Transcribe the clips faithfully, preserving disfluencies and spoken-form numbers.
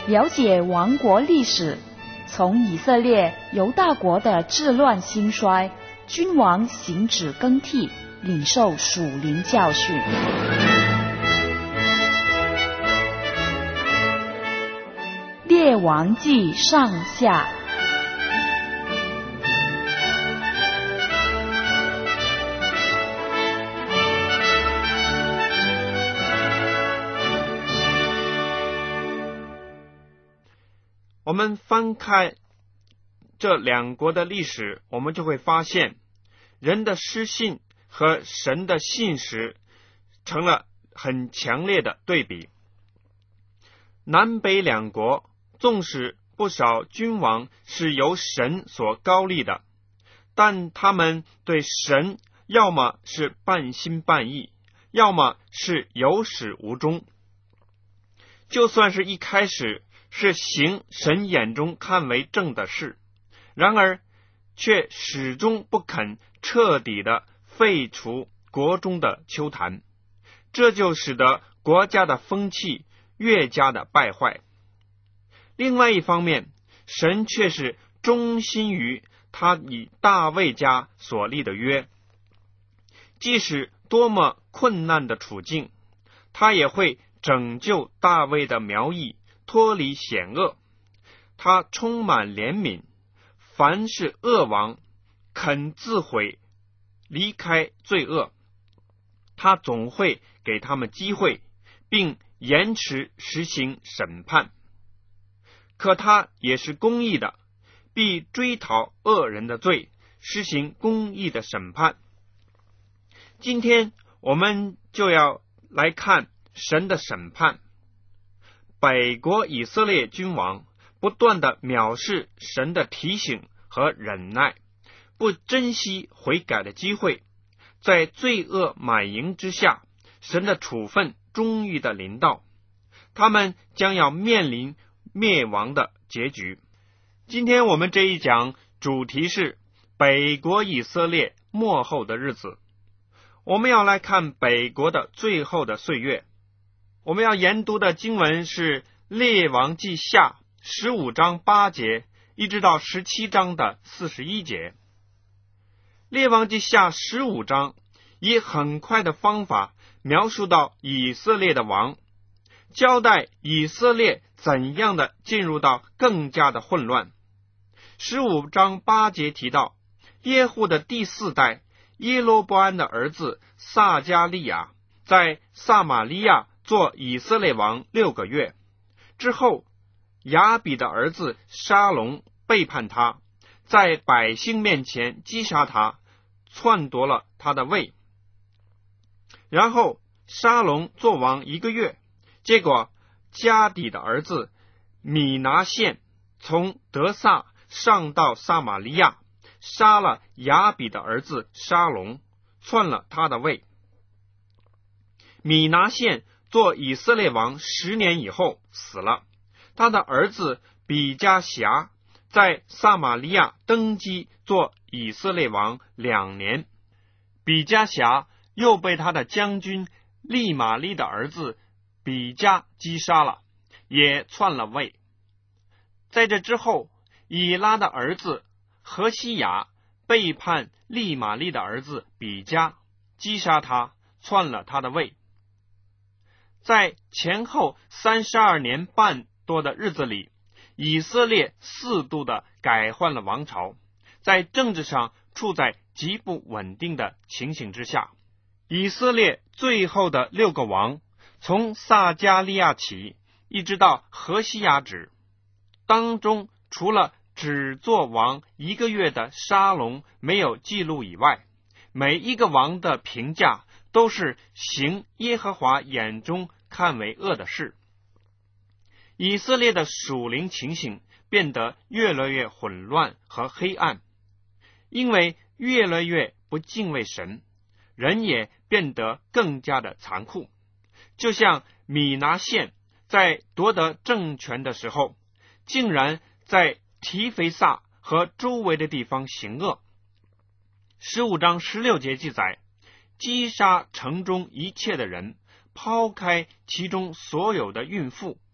了解王国历史，从以色列犹大国的治乱兴衰，君王行止更替，领受属灵教训。列王纪上下。 我们翻开这两国的历史，我们就会发现人的失信和神的信实成了很强烈的对比。南北两国纵使不少君王是由神所高立的，但他们对神要么是半心半意，要么是有始无终。就算是一开始是行神眼中看为正的事，然而却始终不肯彻底的废除国中的邱坛，这就使得国家的风气越加的败坏。另外一方面，神却是忠心于他以大卫家所立的约，即使多么困难的处境，他也会拯救大卫的苗裔脱离险恶。他充满怜悯，凡是恶王肯自毁离开罪恶，他总会给他们机会，并延迟实行审判。可他也是公义的，必追讨恶人的罪，实行公义的审判。今天我们就要来看神的审判。北国以色列君王不断的藐视神的提醒和忍耐，不珍惜悔改的机会，在罪恶满盈之下，神的处分终于的临到，他们将要面临灭亡的结局。今天我们这一讲主题是北国以色列末后的日子，我们要来看北国的最后的岁月。我们要研读的经文是列王纪下十五章八节一直到十七章的四十一节。列王纪下十五章以很快的方法描述到以色列的王，交代以色列怎样的进入到更加的混乱。十五章八节提到耶户的第四代耶罗波安的儿子撒迦利亚在撒玛利亚做以色列王六个月之后，亚比的儿子沙龙背叛他，在百姓面前击杀他，篡夺了他的位。然后沙龙做王一个月，结果迦底的儿子米拿现从德萨上到撒玛利亚，杀了亚比的儿子沙龙，篡了他的位。米拿现做以色列王十年以后死了，他的儿子比加辖在撒玛利亚登基做以色列王两年，比加辖又被他的将军利玛利的儿子比加击杀了，也篡了位。在这之后，以拉的儿子何西雅背叛利玛利的儿子比加，击杀他，篡了他的位。在前后三十二年半多的日子里，以色列四度的改换了王朝，在政治上处在极不稳定的情形之下。以色列最后的六个王，从撒迦利亚起一直到何西雅止，当中除了只做王一个月的沙龙没有记录以外，每一个王的评价都是行耶和华眼中看为恶的事。以色列的属灵情形变得越来越混乱和黑暗，因为越来越不敬畏神，人也变得更加的残酷。就像米拿现在夺得政权的时候，竟然在提肥萨和周围的地方行恶。十五章十六节记载，击杀城中一切的人，抛开其中所有的孕妇，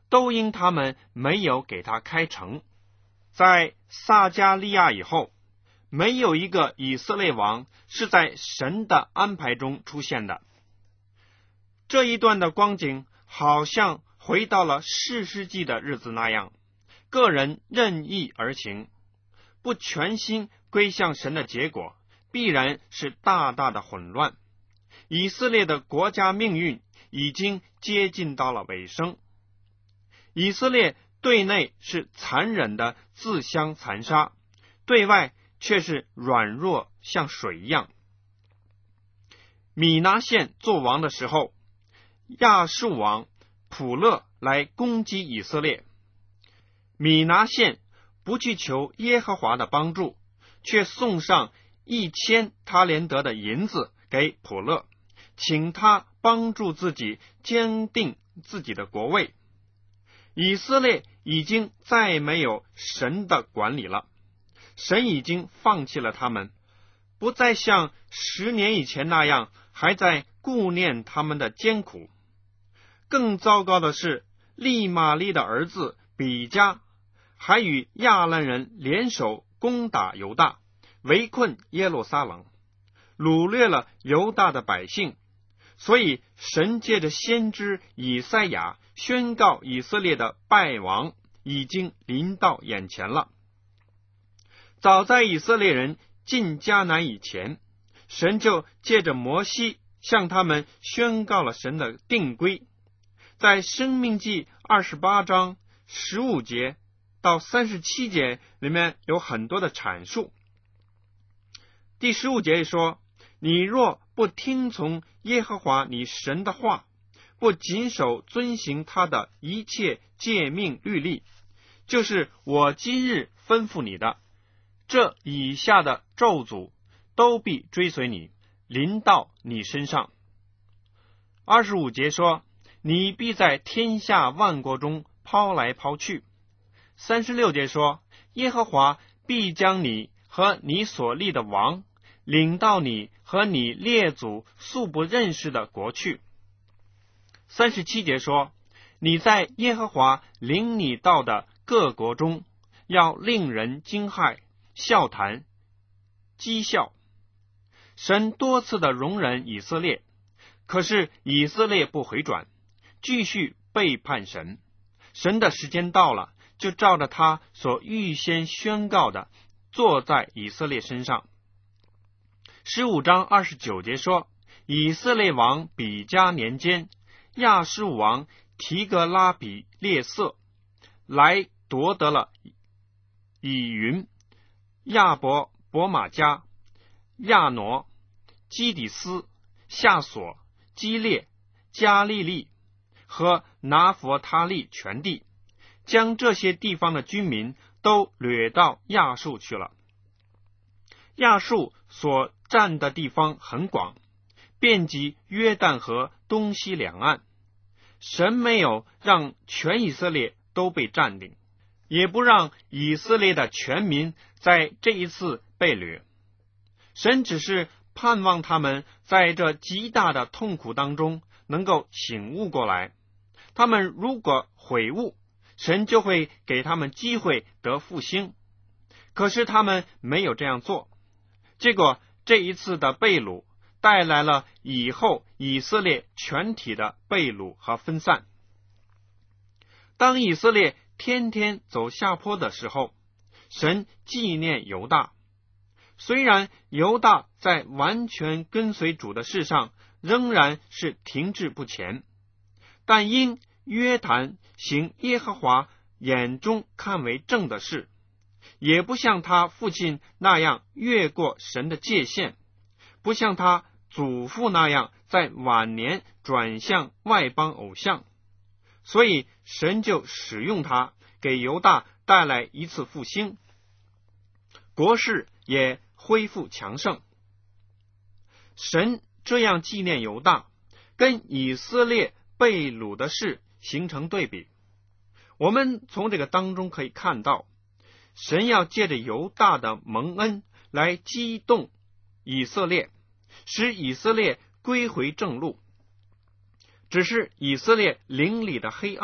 都因他们没有给他开城。在撒迦利亚以后，没有一个以色列王是在神的安排中出现的。这一段的光景好像回到了士师记的日子那样，个人任意而行，不全心归向神的结果，必然是大大的混乱。以色列的国家命运已经接近到了尾声。以色列对内是残忍的自相残杀，对外却是软弱像水一样。米拿现做王的时候，亚述王普勒来攻击以色列。米拿现不去求耶和华的帮助，却送上一千他连得的银子给普勒，请他帮助自己坚定自己的国位。以色列已经再没有神的管理了，神已经放弃了他们，不再像十年以前那样还在顾念他们的艰苦。更糟糕的是，利玛利的儿子比加还与亚兰人联手攻打犹大，围困耶路撒冷，掳掠了犹大的百姓。所以神借着先知以赛亚宣告以色列的败亡已经临到眼前了。早在以色列人进迦南以前，神就借着摩西向他们宣告了神的定规。在申命记二十八章十五节到三十七节里面有很多的阐述。第十五节说，你若不听从耶和华你神的话，不谨守遵行他的一切诫命律例，就是我今日吩咐你的，这以下的咒诅都必追随你，临到你身上。二十五节说，你必在天下万国中抛来抛去。三十六节说，耶和华必将你和你所立的王领到你和你列祖素不认识的国去。三十七节说，你在耶和华领你到的各国中，要令人惊骇、笑谈、讥笑。神多次的容忍以色列，可是以色列不回转，继续背叛神。神的时间到了，就照着他所预先宣告的，坐在以色列身上。十五章二十九节说，以色列王比加年间，亚述王提格拉比列色来夺得了以云、亚伯伯玛加、亚挪、基底斯、夏索、基列、加利利和拿佛他利全地，将这些地方的居民都掠到亚述去了。亚述所占的地方很广，遍及约旦河东西两岸。神没有让全以色列都被占领，也不让以色列的全民在这一次被掠。神只是盼望他们在这极大的痛苦当中能够醒悟过来。他们如果悔悟，神就会给他们机会得复兴。可是他们没有这样做，结果这一次的被掳带来了以后以色列全体的被掳和分散。当以色列天天走下坡的时候，神纪念犹大。虽然犹大在完全跟随主的事上仍然是停滞不前，但因约谈行耶和华眼中看为正的事，也不像他父亲那样越过神的界限，不像他祖父那样在晚年转向外邦偶像，所以神就使用他，给犹大带来一次复兴，国势也恢复强盛。神这样纪念犹大，跟以色列被掳的事形成对比。我们从这个当中可以看到，神要借着犹大的蒙恩来激动以色列，使以色列归回正路。只是以色列灵里的黑暗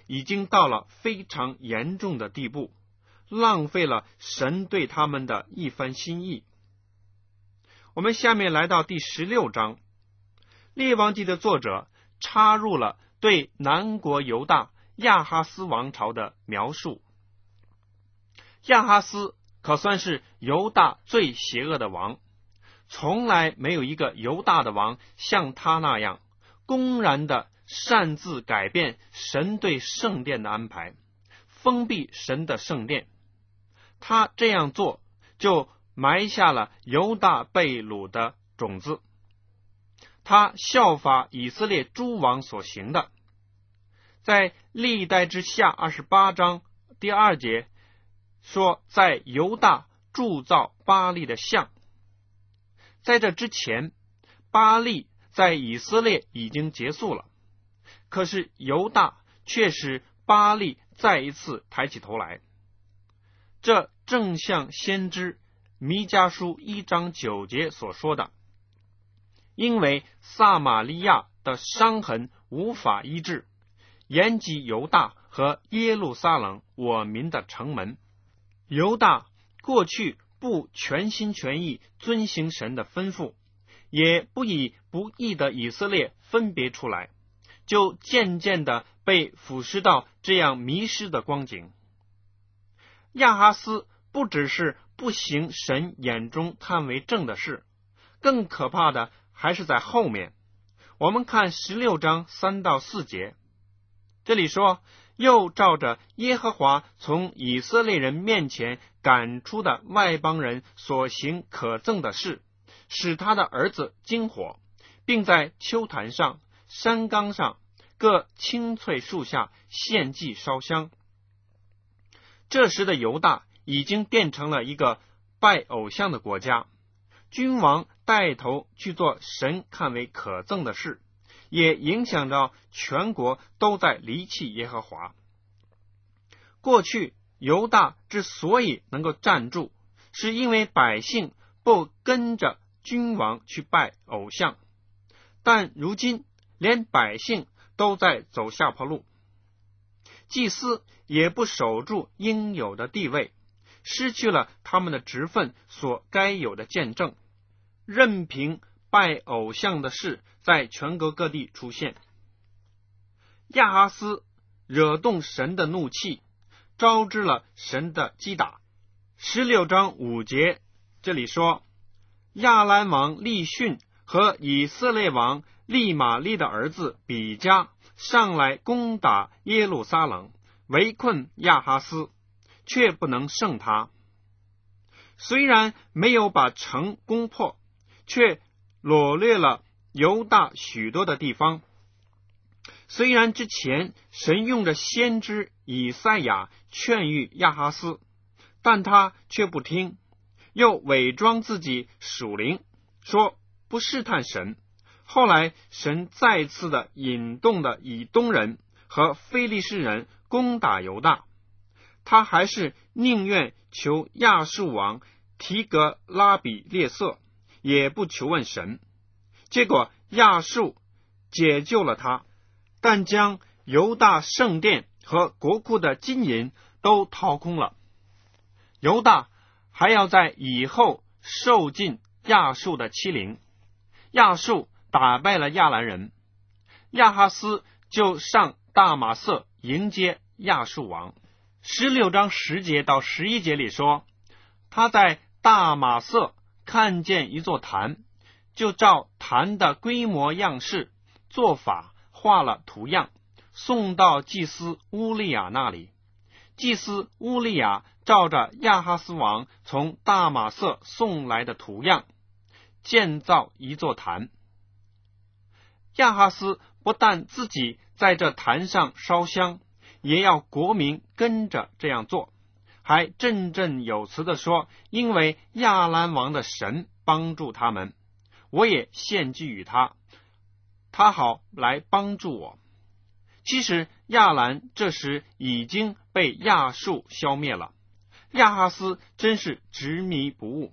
已经到了非常严重的地步，浪费了神对他们的一番心意。我们下面来到第十六章，列王记的作者插入了对南国犹大亚哈斯王朝的描述。亚哈斯可算是犹大最邪恶的王，从来没有一个犹大的王像他那样公然的擅自改变神对圣殿的安排，封闭神的圣殿。他这样做就埋下了犹大被掳的种子。他效法以色列诸王所行的，在历代之下二十八章第二节说，在犹大铸造巴力的像。在这之前，巴力在以色列已经结束了，可是犹大却使巴力再一次抬起头来。这正像先知弥迦书一章九节所说的，因为撒玛利亚的伤痕无法医治，延及犹大和耶路撒冷我民的城门。犹大过去不全心全意遵行神的吩咐，也不以不义的以色列分别出来，就渐渐的被腐蚀到这样迷失的光景。亚哈斯不只是不行神眼中看为正的事，更可怕的还是在后面。我们看十六章三到四节，这里说，又照着耶和华从以色列人面前赶出的外邦人所行可憎的事，使他的儿子经火，并在丘坛上、山冈上各青翠树下献祭烧香。这时的犹大已经变成了一个拜偶像的国家，君王带头去做神看为可憎的事，也影响到全国都在离弃耶和华。过去犹大之所以能够站住，是因为百姓不跟着君王去拜偶像，但如今连百姓都在走下坡路，祭司也不守住应有的地位，失去了他们的职分所该有的见证，任凭拜偶像的事在全国各地出现。亚哈斯惹动神的怒气，招致了神的击打。十六章五节这里说，亚兰王利逊和以色列王利玛利的儿子比加上来攻打耶路撒冷，围困亚哈斯，却不能胜他。虽然没有把城攻破，却掳掠了犹大许多的地方。虽然之前神用着先知以赛亚劝喻亚哈斯，但他却不听，又伪装自己属灵，说不试探神。后来神再次的引动了以东人和非利士人攻打犹大，他还是宁愿求亚述王提格拉比列色，也不求问神。结果亚述解救了他，但将犹大圣殿和国库的金银都掏空了。犹大还要在以后受尽亚述的欺凌。亚述打败了亚兰人，亚哈斯就上大马色迎接亚述王。十六章十节到十一节里说，他在大马色看见一座坛，就照坛的规模样式做法画了图样，送到祭司乌利亚那里。祭司乌利亚照着亚哈斯王从大马色送来的图样建造一座坛。亚哈斯不但自己在这坛上烧香，也要国民跟着这样做，还振振有词地说，因为亚兰王的神帮助他们，我也献祭于他，他好来帮助我。其实亚兰这时已经被亚述消灭了，亚哈斯真是执迷不悟。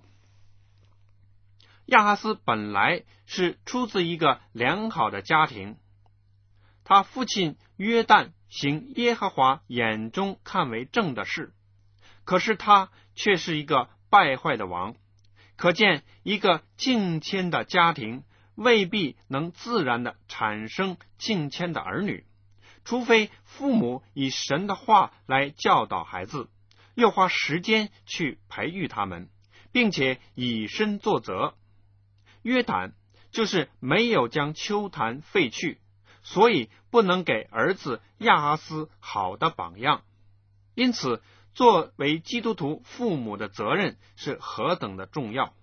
亚哈斯本来是出自一个良好的家庭， 他父亲约旦行耶和华眼中看为正的事，可是他却是一个败坏的王。可见一个敬谦的家庭未必能自然的产生敬谦的儿女，除非父母以神的话来教导孩子，又花时间去培育他们，并且以身作则。约坦就是没有将丘坛废去，所以不能给儿子亚哈斯好的榜样。因此作为基督徒父母的责任是何等的重要。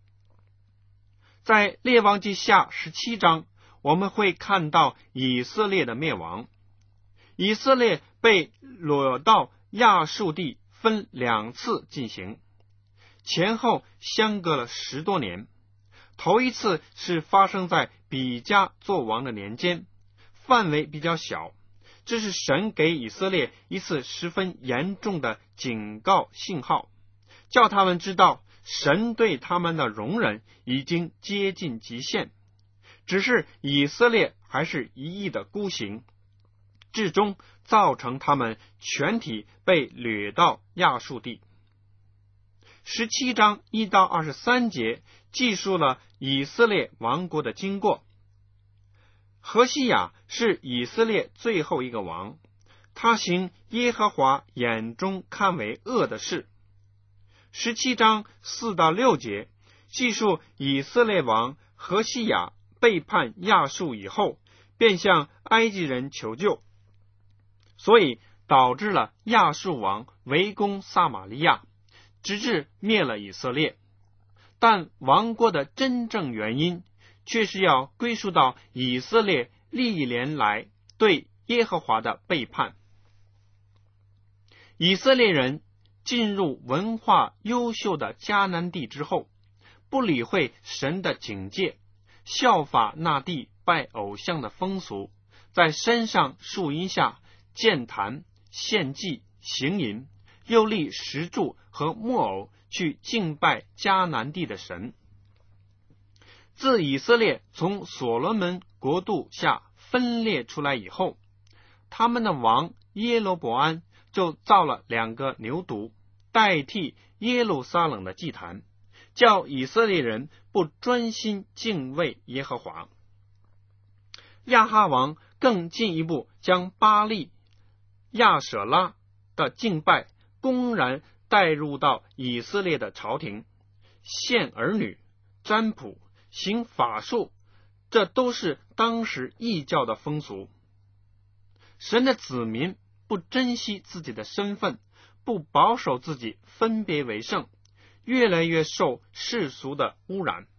在列王记下十七章，我们会看到以色列的灭亡。以色列被掳到亚述地分两次进行，前后相隔了十多年。头一次是发生在比加作王的年间，范围比较小，这是神给以色列一次十分严重的警告信号，叫他们知道神对他们的容忍已经接近极限，只是以色列还是一意的孤行，至终造成他们全体被掠到亚述地。十七章一到二十三节记述了以色列王国的经过。何西雅是以色列最后一个王，他行耶和华眼中看为恶的事。十七章四到六节记述以色列王何西雅背叛亚述以后，便向埃及人求救，所以导致了亚述王围攻撒玛利亚，直至灭了以色列。但亡国的真正原因却是要归属到以色列历年来对耶和华的背叛。以色列人进入文化优秀的迦南地之后，不理会神的警戒，效法那地拜偶像的风俗，在山上树荫下建坛献祭行淫，又立石柱和木偶去敬拜迦南地的神。自以色列从所罗门国度下分裂出来以后，他们的王耶罗伯安就造了两个牛犊，代替耶路撒冷的祭坛，叫以色列人不专心敬畏耶和华。亚哈王更进一步将巴力、亚舍拉的敬拜公然带入到以色列的朝廷，献儿女、占卜、行法术，这都是当时异教的风俗。神的子民不珍惜自己的身份，不保守自己分别为圣，越来越受世俗的污染。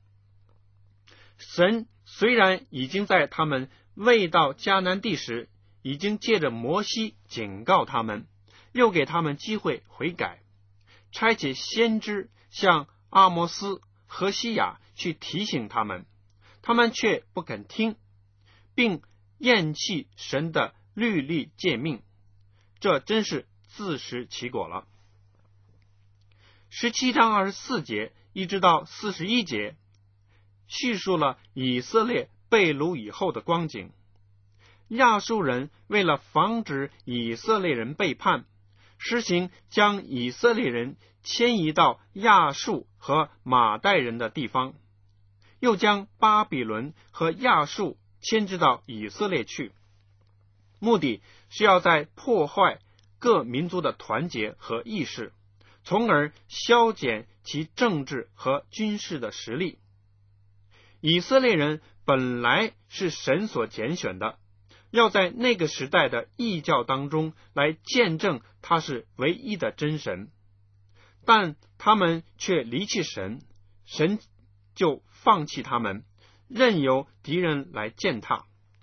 神虽然已经在他们未到迦南地时，已经借着摩西警告他们，又给他们机会悔改，差遣先知向阿摩斯、何西雅去提醒他们，他们却不肯听，并厌弃神的律例诫命，这真是自食其果了。十七章二十四节一直到四十一节叙述了以色列被掳以后的光景。亚述人为了防止以色列人背叛，实行将以色列人迁移到亚述和马代人的地方，又将巴比伦和亚述迁至到以色列去，目的是要在破坏各民族的团结和意识，从而削减其政治和军事的实力。以色列人本来是神所拣选的，要在那个时代的异教当中来见证他是唯一的真神，但他们却离弃神，神就放弃他们，任由敌人来践踏。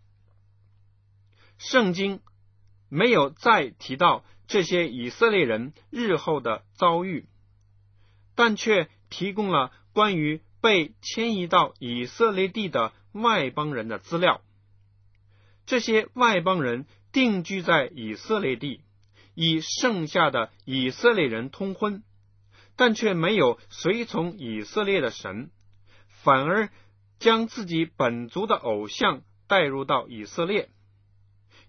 圣经没有再提到这些以色列人日后的遭遇，但却提供了关于被迁移到以色列地的外邦人的资料。这些外邦人定居在以色列地，与剩下的以色列人通婚，但却没有随从以色列的神，反而将自己本族的偶像带入到以色列，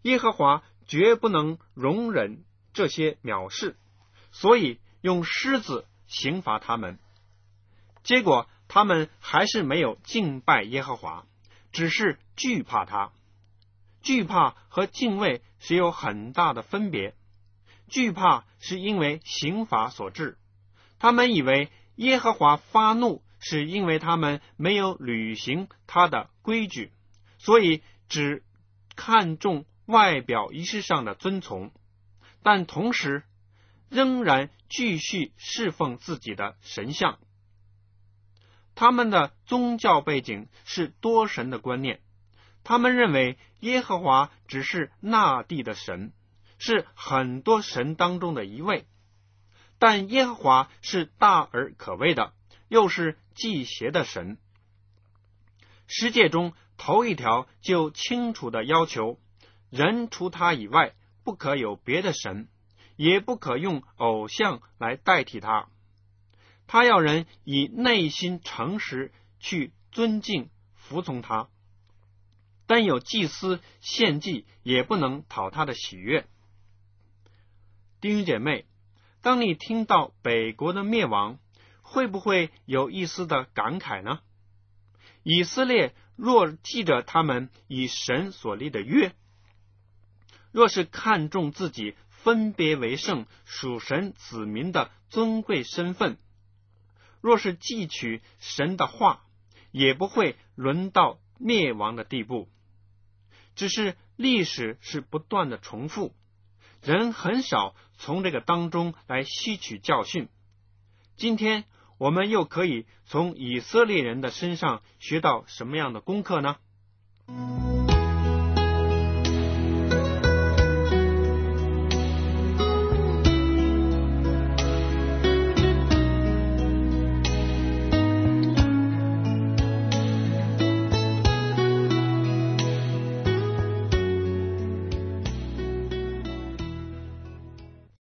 耶和华绝不能容忍这些藐视，所以用狮子刑罚他们。结果他们还是没有敬拜耶和华，只是惧怕他。惧怕和敬畏是有很大的分别。惧怕是因为刑罚所致，他们以为耶和华发怒是因为他们没有履行他的规矩，所以只看重外表仪式上的遵从，但同时仍然继续侍奉自己的神像。他们的宗教背景是多神的观念，他们认为耶和华只是那地的神，是很多神当中的一位，但耶和华是大而可畏的，又是忌邪的神。十诫中头一条就清楚地要求，人除他以外不可有别的神，也不可用偶像来代替他。他要人以内心诚实去尊敬服从他，但有祭司献祭也不能讨他的喜悦。弟兄姐妹，当你听到北国的灭亡，会不会有一丝的感慨呢？以色列若记着他们以神所立的约，若是看重自己分别为圣属神子民的尊贵身份，若是记取神的话，也不会沦到灭亡的地步。只是历史是不断的重复，人很少从这个当中来吸取教训。今天我们又可以从以色列人的身上学到什么样的功课呢？